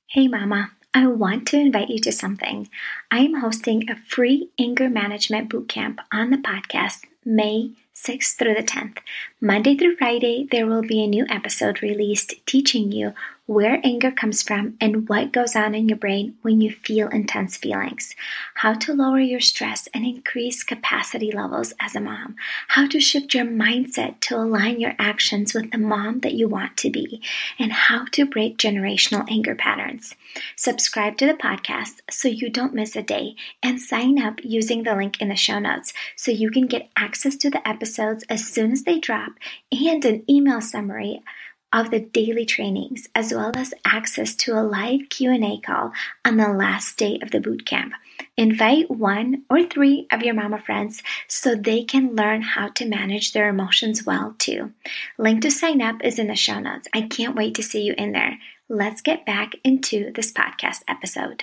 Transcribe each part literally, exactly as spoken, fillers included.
Hey Mama, I want to invite you to something. I am hosting a free anger management bootcamp on the podcast May sixth through the tenth. Monday through Friday, there will be a new episode released teaching you where anger comes from and what goes on in your brain when you feel intense feelings, how to lower your stress and increase capacity levels as a mom, how to shift your mindset to align your actions with the mom that you want to be, and how to break generational anger patterns. Subscribe to the podcast so you don't miss a day, and sign up using the link in the show notes so you can get access to the episodes as soon as they drop and an email summary of the daily trainings, as well as access to a live Q and A call on the last day of the bootcamp. Invite one or three of your mama friends so they can learn how to manage their emotions well too. Link to sign up is in the show notes. I can't wait to see you in there. Let's get back into this podcast episode.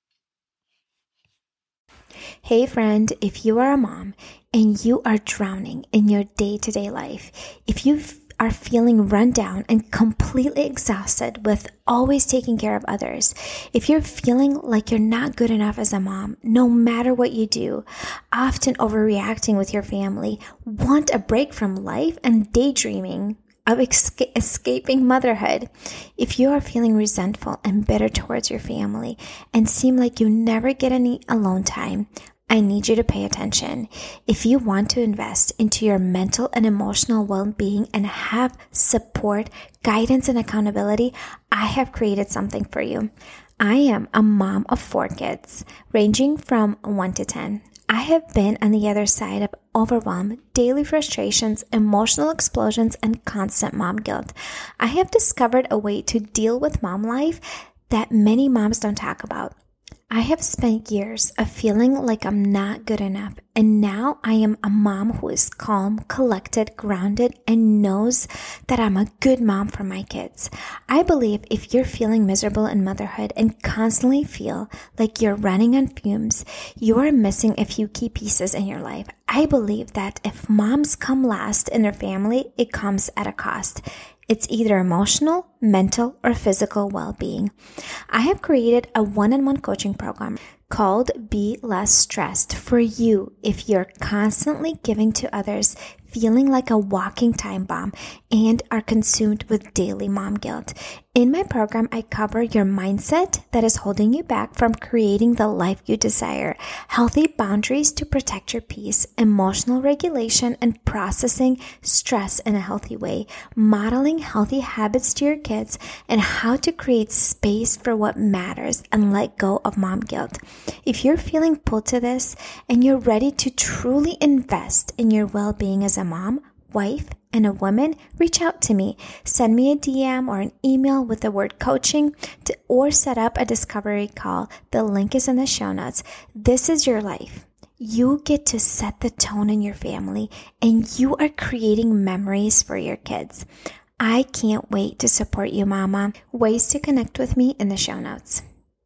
Hey friend, if you are a mom and you are drowning in your day-to-day life, if you've are feeling run down and completely exhausted with always taking care of others, if you're feeling like you're not good enough as a mom, no matter what you do, often overreacting with your family, want a break from life and daydreaming of esca- escaping motherhood, if you are feeling resentful and bitter towards your family and seem like you never get any alone time, I need you to pay attention. If you want to invest into your mental and emotional well-being and have support, guidance, and accountability, I have created something for you. I am a mom of four kids, ranging from one to ten. I have been on the other side of overwhelm, daily frustrations, emotional explosions, and constant mom guilt. I have discovered a way to deal with mom life that many moms don't talk about. I have spent years of feeling like I'm not good enough, and now I am a mom who is calm, collected, grounded, and knows that I'm a good mom for my kids. I believe if you're feeling miserable in motherhood and constantly feel like you're running on fumes, you are missing a few key pieces in your life. I believe that if moms come last in their family, it comes at a cost. It's either emotional, mental, or physical well-being. I have created a one-on-one coaching program called Be Less Stressed for you if you're constantly giving to others, feeling like a walking time bomb, and are consumed with daily mom guilt. In my program, I cover your mindset that is holding you back from creating the life you desire, healthy boundaries to protect your peace, emotional regulation and processing stress in a healthy way, modeling healthy habits to your kids, and how to create space for what matters and let go of mom guilt. If you're feeling pulled to this and you're ready to truly invest in your well-being as a mom, wife, and a woman, reach out to me. Send me a D M or an email with the word coaching to, or set up a discovery call. The link is in the show notes. This is your life. You get to set the tone in your family, and you are creating memories for your kids. I can't wait to support you, Mama. Ways to connect with me in the show notes.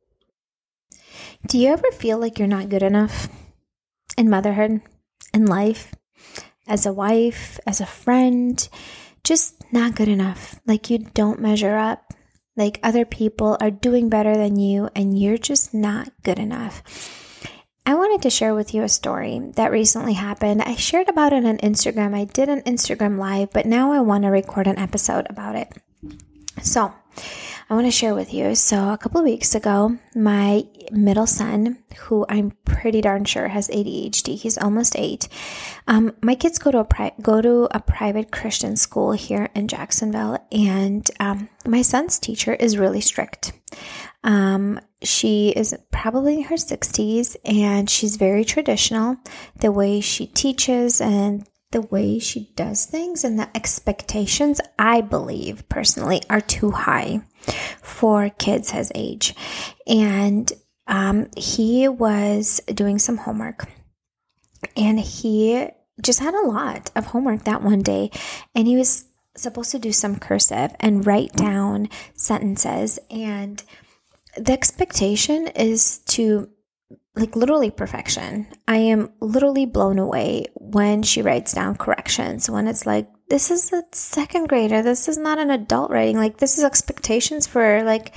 Do you ever feel like you're not good enough in motherhood, in life? As a wife, as a friend, just not good enough. Like you don't measure up, like other people are doing better than you and you're just not good enough. I wanted to share with you a story that recently happened. I shared about it on Instagram. I did an Instagram live, but now I want to record an episode about it. So I want to share with you. So a couple of weeks ago, my middle son, who I'm pretty darn sure has A D H D, he's almost eight. Um, my kids go to a pri- go to a private Christian school here in Jacksonville, and um, my son's teacher is really strict. Um, she is probably in her sixties, and she's very traditional. The way she teaches and the way she does things and the expectations, I believe personally, are too high for kids his age. And um, he was doing some homework, and he just had a lot of homework that one day, and he was supposed to do some cursive and write down sentences, and the expectation is to like literally perfection. I am literally blown away when she writes down corrections, when it's like, this is a second grader. This is not an adult writing. Like, this is expectations for like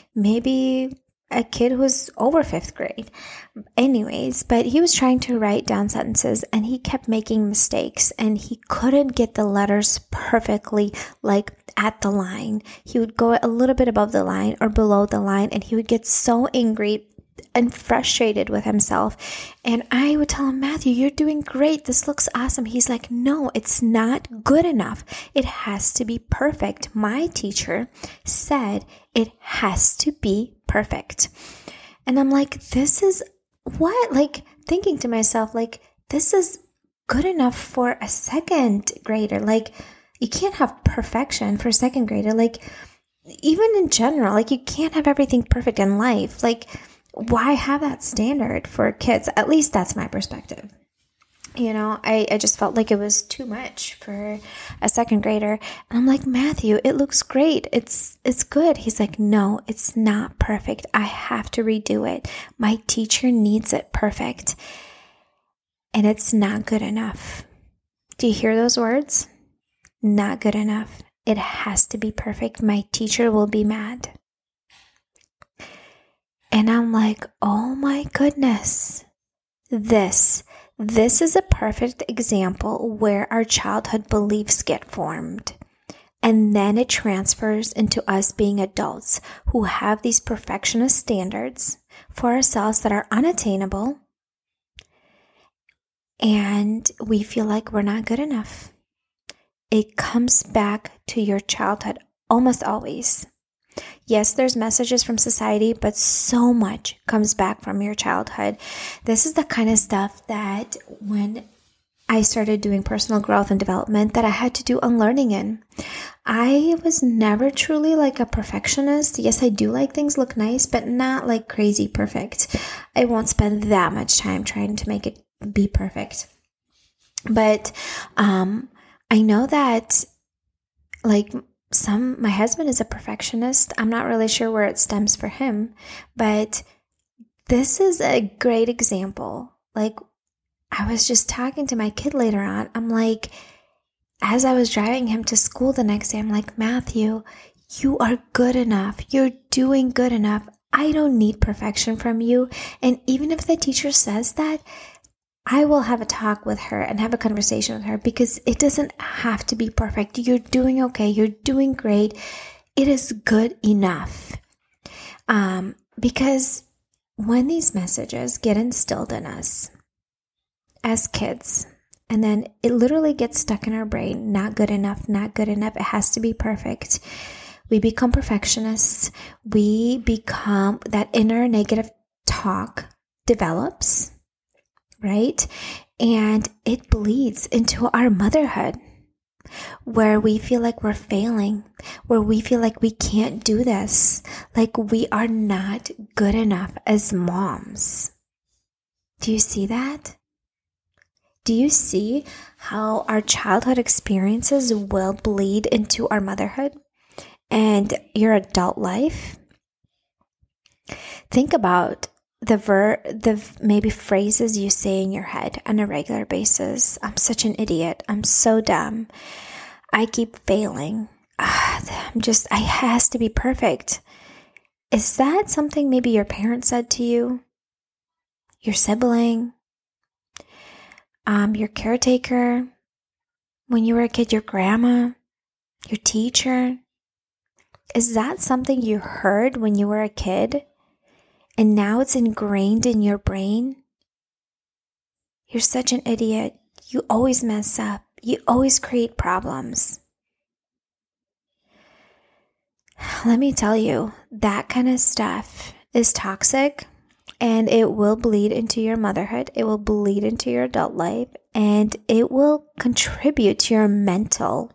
maybe a kid who's over fifth grade. Anyways, but he was trying to write down sentences and he kept making mistakes and he couldn't get the letters perfectly, like at the line. He would go a little bit above the line or below the line and he would get so angry and frustrated with himself. And I would tell him, Matthew, you're doing great. This looks awesome. He's like, no, it's not good enough. It has to be perfect. My teacher said it has to be perfect. And I'm like, this is what? Like thinking to myself, like, this is good enough for a second grader. Like, you can't have perfection for a second grader. Like, even in general, like, you can't have everything perfect in life. Like, why have that standard for kids? At least that's my perspective. You know, I, I just felt like it was too much for a second grader. And I'm like, Matthew, it looks great. It's it's good. He's like, no, it's not perfect. I have to redo it. My teacher needs it perfect. And it's not good enough. Do you hear those words? Not good enough. It has to be perfect. My teacher will be mad. And I'm like, oh my goodness, this, this is a perfect example where our childhood beliefs get formed. And then it transfers into us being adults who have these perfectionist standards for ourselves that are unattainable. And we feel like we're not good enough. It comes back to your childhood almost always. Yes, there's messages from society, but so much comes back from your childhood. This is the kind of stuff that when I started doing personal growth and development that I had to do unlearning in. I was never truly like a perfectionist. Yes, I do like things look nice, but not like crazy perfect. I won't spend that much time trying to make it be perfect. But um, I know that like Some, my husband is a perfectionist. I'm not really sure where it stems for him, but this is a great example. Like, I was just talking to my kid later on. I'm like, as I was driving him to school the next day, I'm like, Matthew, you are good enough. You're doing good enough. I don't need perfection from you. And even if the teacher says that, I will have a talk with her and have a conversation with her because it doesn't have to be perfect. You're doing okay. You're doing great. It is good enough. Um, because when these messages get instilled in us as kids, and then it literally gets stuck in our brain, not good enough, not good enough. It has to be perfect. We become perfectionists. We become, that inner negative talk develops. Right? And it bleeds into our motherhood where we feel like we're failing, where we feel like we can't do this, like we are not good enough as moms. Do you see that? Do you see how our childhood experiences will bleed into our motherhood and your adult life? Think about the ver the maybe phrases you say in your head on a regular basis. I'm such an idiot. I'm so dumb. I keep failing. Ah, I'm just, I has to be perfect. Is that something maybe your parents said to you? Your sibling? Um, your caretaker? When you were a kid, your grandma? Your teacher? Is that something you heard when you were a kid? And now it's ingrained in your brain? You're such an idiot. You always mess up. You always create problems. Let me tell you, that kind of stuff is toxic and it will bleed into your motherhood. It will bleed into your adult life and it will contribute to your mental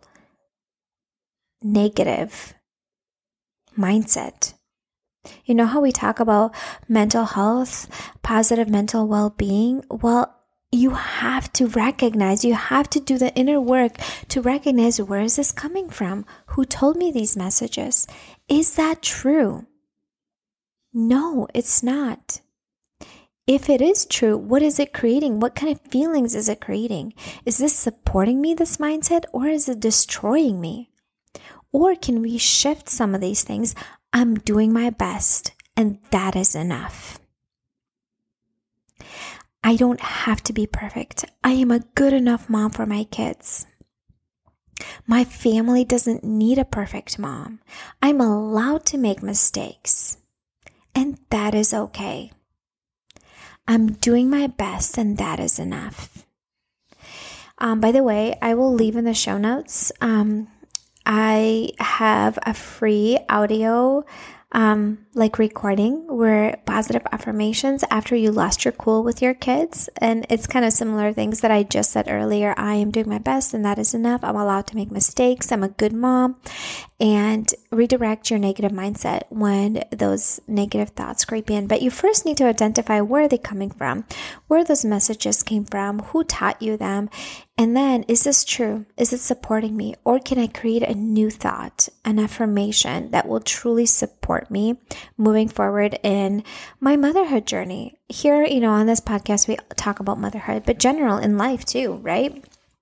negative mindset. You know how we talk about mental health, positive mental well-being? Well, you have to recognize, you have to do the inner work to recognize, where is this coming from? Who told me these messages? Is that true? No, it's not. If it is true, what is it creating? What kind of feelings is it creating? Is this supporting me, this mindset, or is it destroying me? Or can we shift some of these things? I'm doing my best, and that is enough. I don't have to be perfect. I am a good enough mom for my kids. My family doesn't need a perfect mom. I'm allowed to make mistakes, and that is okay. I'm doing my best, and that is enough. Um, by the way, I will leave in the show notes. Um, I have a free audio um, like recording where positive affirmations after you lost your cool with your kids. And it's kind of similar things that I just said earlier. I am doing my best, and that is enough. I'm allowed to make mistakes. I'm a good mom. And redirect your negative mindset when those negative thoughts creep in. But you first need to identify where they're coming from, where those messages came from, who taught you them. And then, is this true? Is it supporting me? Or can I create a new thought, an affirmation that will truly support me moving forward in my motherhood journey? Here, you know, on this podcast, we talk about motherhood, but general in life too, right?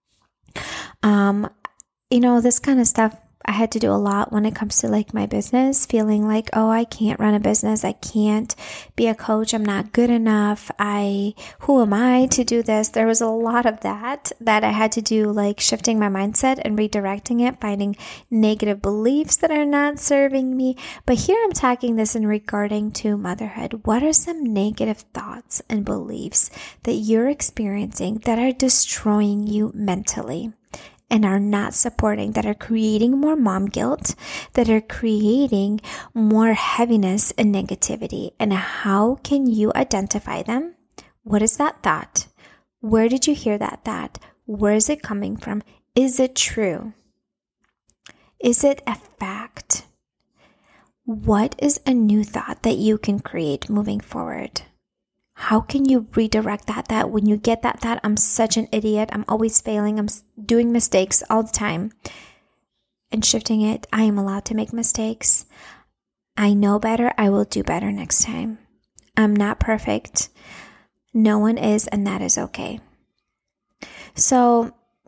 Um, you know, this kind of stuff I had to do a lot when it comes to like my business, feeling like, oh, I can't run a business. I can't be a coach. I'm not good enough. I, who am I to do this? There was a lot of that that I had to do, like shifting my mindset and redirecting it, finding negative beliefs that are not serving me. But here I'm talking this in regarding to motherhood. What are some negative thoughts and beliefs that you're experiencing that are destroying you mentally? And are not supporting, that are creating more mom guilt, that are creating more heaviness and negativity? And how can you identify them? What is that thought? Where did you hear that thought? Where is it coming from? Is it true? Is it a fact? What is a new thought that you can create moving forward? How can you redirect that thought when you get that thought, I'm such an idiot, I'm always failing, I'm doing mistakes all the time, and shifting it, I am allowed to make mistakes. I know better, I will do better next time. I'm not perfect. No one is, and that is okay. So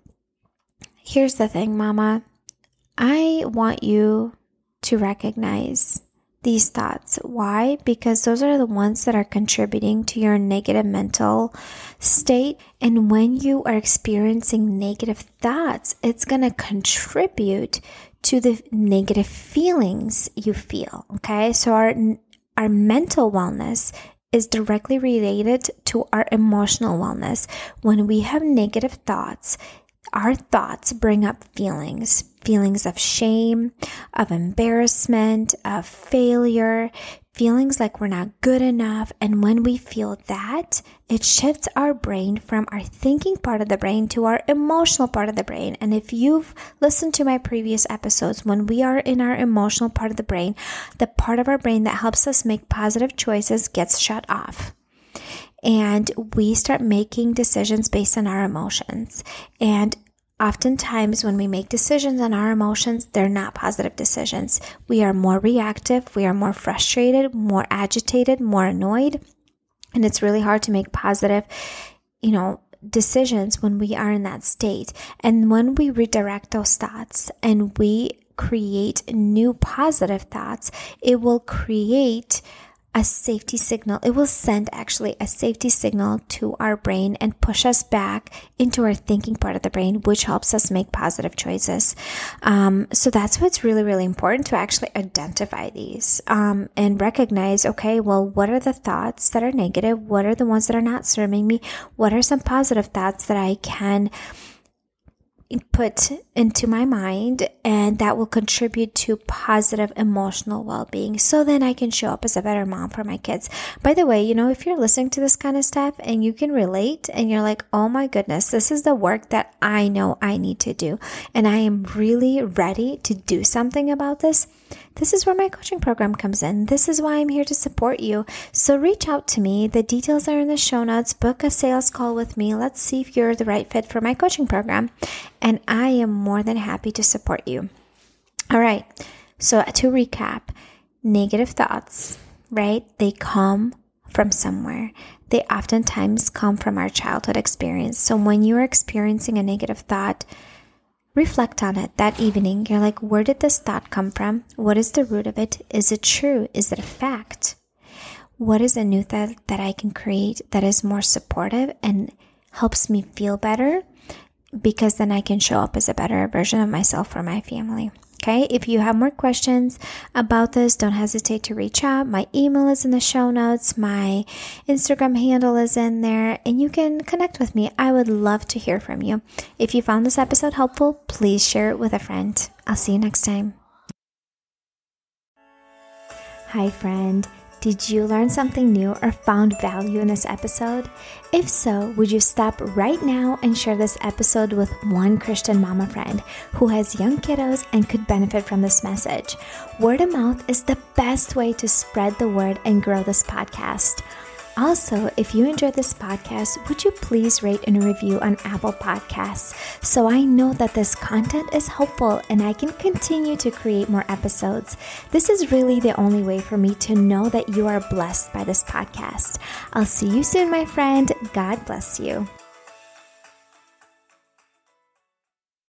here's the thing, Mama. I want you to recognize these thoughts. Why? Because those are the ones that are contributing to your negative mental state. And when you are experiencing negative thoughts, it's going to contribute to the negative feelings you feel. Okay. So our, our mental wellness is directly related to our emotional wellness. When we have negative thoughts, our thoughts bring up feelings, feelings of shame, of embarrassment, of failure, feelings like we're not good enough. And when we feel that, it shifts our brain from our thinking part of the brain to our emotional part of the brain. And if you've listened to my previous episodes, when we are in our emotional part of the brain, the part of our brain that helps us make positive choices gets shut off. And we start making decisions based on our emotions. And oftentimes when we make decisions on our emotions, they're not positive decisions. We are more reactive. We are more frustrated, more agitated, more annoyed. And it's really hard to make positive, you know, decisions when we are in that state. And when we redirect those thoughts and we create new positive thoughts, it will create a safety signal. It will send actually a safety signal to our brain and push us back into our thinking part of the brain, which helps us make positive choices. Um, so that's what's really, really important, to actually identify these um, and recognize, okay, well, what are the thoughts that are negative? What are the ones that are not serving me? What are some positive thoughts that I can put into my mind and that will contribute to positive emotional well-being, so then I can show up as a better mom for my kids. By the way, you know, if you're listening to this kind of stuff and you can relate and you're like, oh my goodness, this is the work that I know I need to do and I am really ready to do something about this, this is where my coaching program comes in. This is why I'm here to support you. So reach out to me. The details are in the show notes. Book a sales call with me. Let's see if you're the right fit for my coaching program. And I am more than happy to support you. All right. So to recap, negative thoughts, right? They come from somewhere. They oftentimes come from our childhood experience. So when you're experiencing a negative thought, reflect on it that evening. You're like, where did this thought come from? What is the root of it? Is it true? Is it a fact? What is a new thought that I can create that is more supportive and helps me feel better? Because then I can show up as a better version of myself for my family. Okay, if you have more questions about this, don't hesitate to reach out. My email is in the show notes. My Instagram handle is in there, and you can connect with me. I would love to hear from you. If you found this episode helpful, please share it with a friend. I'll see you next time. Hi, friend. Did you learn something new or found value in this episode? If so, would you stop right now and share this episode with one Christian mama friend who has young kiddos and could benefit from this message? Word of mouth is the best way to spread the word and grow this podcast. Also, if you enjoyed this podcast, would you please rate and review on Apple Podcasts so I know that this content is helpful and I can continue to create more episodes. This is really the only way for me to know that you are blessed by this podcast. I'll see you soon, my friend. God bless you.